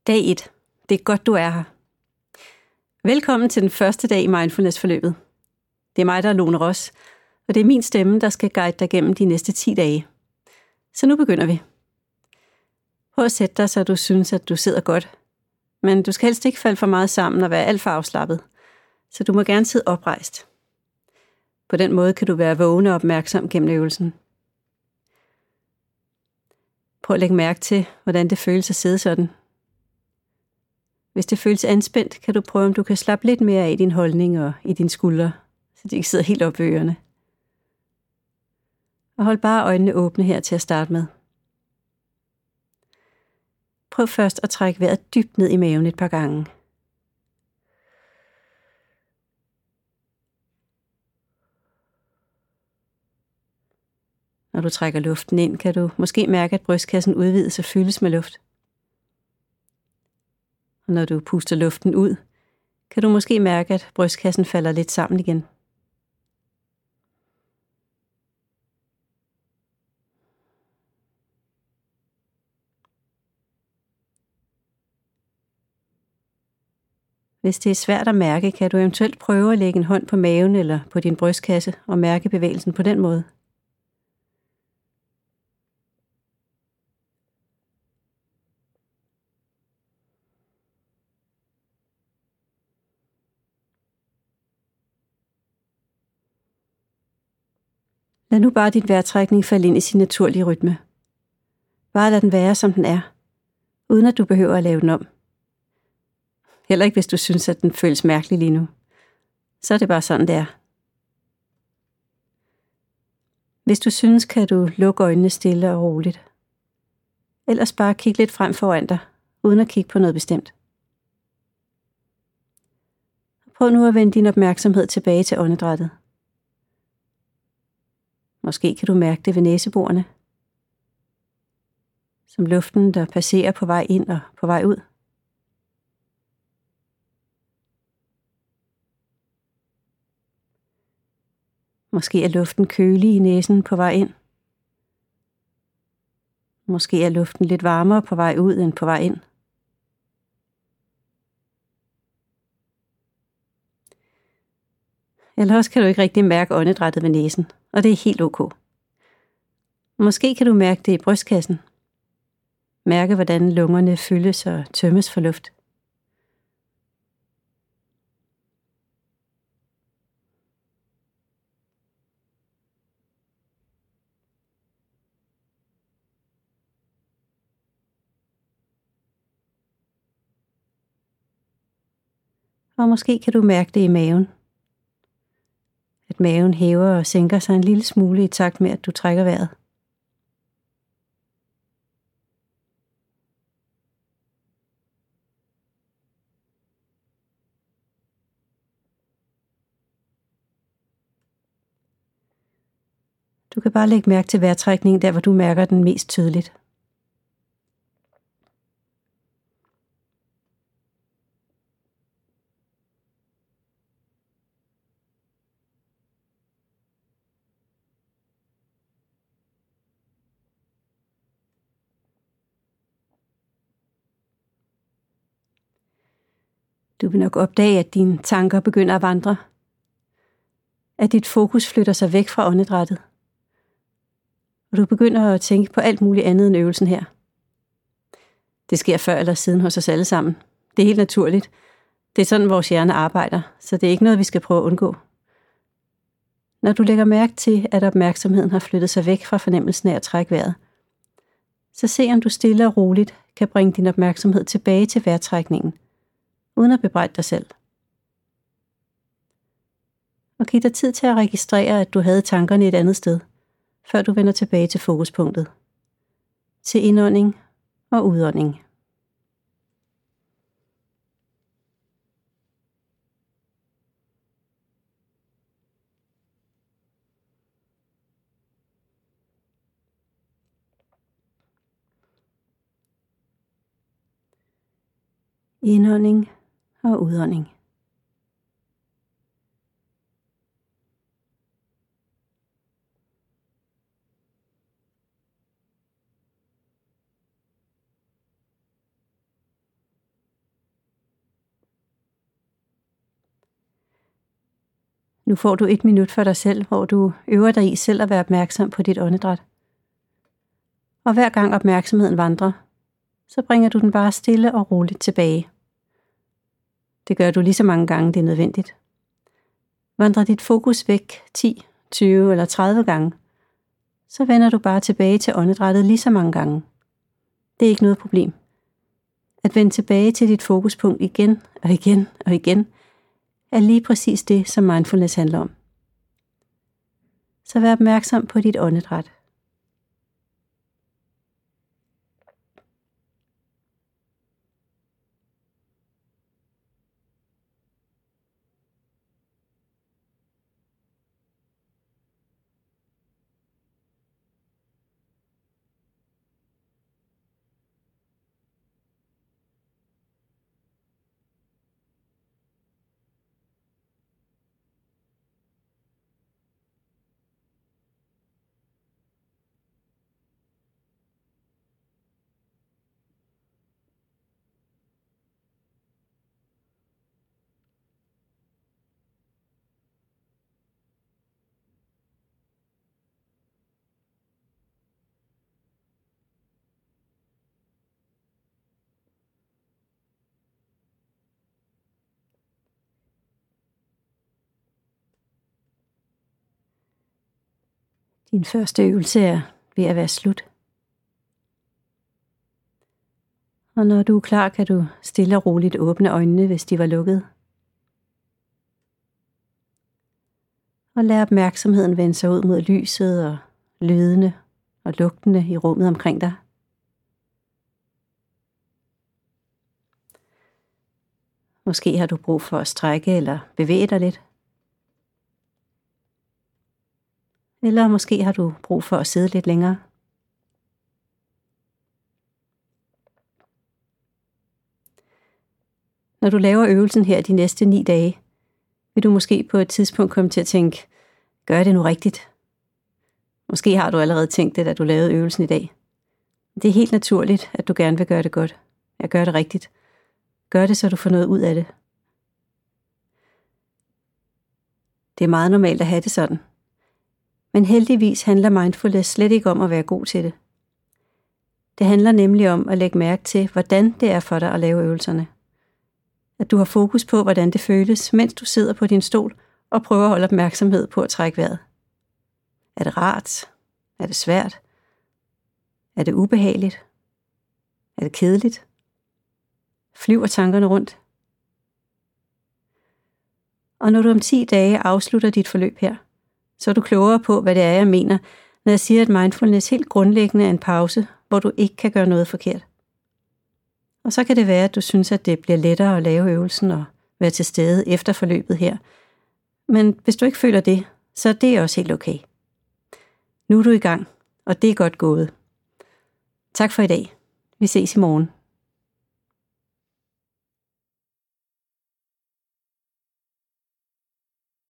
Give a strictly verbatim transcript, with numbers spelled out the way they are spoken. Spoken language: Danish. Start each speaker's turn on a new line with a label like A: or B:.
A: Dag et. Det er godt, du er her. Velkommen til den første dag i mindfulness-forløbet. Det er mig, der er Lone Ross, og det er min stemme, der skal guide dig gennem de næste ti dage. Så nu begynder vi. Prøv at sætte dig, så du synes, at du sidder godt. Men du skal helst ikke falde for meget sammen og være alt for afslappet, så du må gerne sidde oprejst. På den måde kan du være vågen og opmærksom gennem øvelsen. Prøv at lægge mærke til, hvordan det føles at sidde sådan. Hvis det føles anspændt, kan du prøve, om du kan slappe lidt mere af i din holdning og i dine skuldre, så de ikke sidder helt op ved ørerne. Og hold bare øjnene åbne her til at starte med. Prøv først at trække vejret dybt ned i maven et par gange. Når du trækker luften ind, kan du måske mærke, at brystkassen udvides og fyldes med luft. Og når du puster luften ud, kan du måske mærke, at brystkassen falder lidt sammen igen. Hvis det er svært at mærke, kan du eventuelt prøve at lægge en hånd på maven eller på din brystkasse og mærke bevægelsen på den måde. Lad nu bare din vejrtrækning falde ind i sin naturlige rytme. Bare lad den være, som den er, uden at du behøver at lave den om. Heller ikke, hvis du synes, at den føles mærkelig lige nu. Så er det bare sådan, det er. Hvis du synes, kan du lukke øjnene stille og roligt. Ellers bare kig lidt frem foran dig, uden at kigge på noget bestemt. Prøv nu at vende din opmærksomhed tilbage til åndedrættet. Måske kan du mærke det ved næseborene, som luften, der passerer på vej ind og på vej ud. Måske er luften kølig i næsen på vej ind. Måske er luften lidt varmere på vej ud end på vej ind. Eller også kan du ikke rigtig mærke åndedrættet ved næsen, og det er helt ok. Måske kan du mærke det i brystkassen. Mærke, hvordan lungerne fyldes og tømmes for luft. Og måske kan du mærke det i maven. At maven hæver og sænker sig en lille smule i takt med, at du trækker vejret. Du kan bare lægge mærke til vejrtrækningen der, hvor du mærker den mest tydeligt. Du vil nok opdage, at dine tanker begynder at vandre. At dit fokus flytter sig væk fra åndedrættet. Og du begynder at tænke på alt muligt andet end øvelsen her. Det sker før eller siden hos os alle sammen. Det er helt naturligt. Det er sådan, vores hjerne arbejder, så det er ikke noget, vi skal prøve at undgå. Når du lægger mærke til, at opmærksomheden har flyttet sig væk fra fornemmelsen af at trække vejret, så se om du stille og roligt kan bringe din opmærksomhed tilbage til vejrtrækningen, uden at bebrejde dig selv. Og giv dig tid til at registrere, at du havde tankerne et andet sted, før du vender tilbage til fokuspunktet. Til indånding og udånding. Indånding og udånding. Nu får du et minut for dig selv, hvor du øver dig i selv at være opmærksom på dit åndedræt. Og hver gang opmærksomheden vandrer, så bringer du den bare stille og roligt tilbage. Det gør du lige så mange gange, det er nødvendigt. Vandrer dit fokus væk ti, tyve eller tredive gange, så vender du bare tilbage til åndedrættet lige så mange gange. Det er ikke noget problem. At vende tilbage til dit fokuspunkt igen og igen og igen, er lige præcis det, som mindfulness handler om. Så vær opmærksom på dit åndedræt. Din første øvelse er ved at være slut. Og når du er klar, kan du stille og roligt åbne øjnene, hvis de var lukkede. Og lad opmærksomheden vende sig ud mod lyset og lydene og lugtene i rummet omkring dig. Måske har du brug for at strække eller bevæge dig lidt. Eller måske har du brug for at sidde lidt længere. Når du laver øvelsen her de næste ni dage, vil du måske på et tidspunkt komme til at tænke, gør det nu rigtigt? Måske har du allerede tænkt det, da du lavede øvelsen i dag. Det er helt naturligt, at du gerne vil gøre det godt. Jeg gør det rigtigt. Gør det, så du får noget ud af det. Det er meget normalt at have det sådan. Men heldigvis handler mindfulness slet ikke om at være god til det. Det handler nemlig om at lægge mærke til, hvordan det er for dig at lave øvelserne. At du har fokus på, hvordan det føles, mens du sidder på din stol og prøver at holde opmærksomhed på at trække vejret. Er det rart? Er det svært? Er det ubehageligt? Er det kedeligt? Flyver tankerne rundt? Og når du om ti dage afslutter dit forløb her, så er du klogere på, hvad det er, jeg mener, når jeg siger, at mindfulness helt grundlæggende er en pause, hvor du ikke kan gøre noget forkert. Og så kan det være, at du synes, at det bliver lettere at lave øvelsen og være til stede efter forløbet her. Men hvis du ikke føler det, så er det også helt okay. Nu er du i gang, og det er godt gået. Tak for i dag. Vi ses i morgen.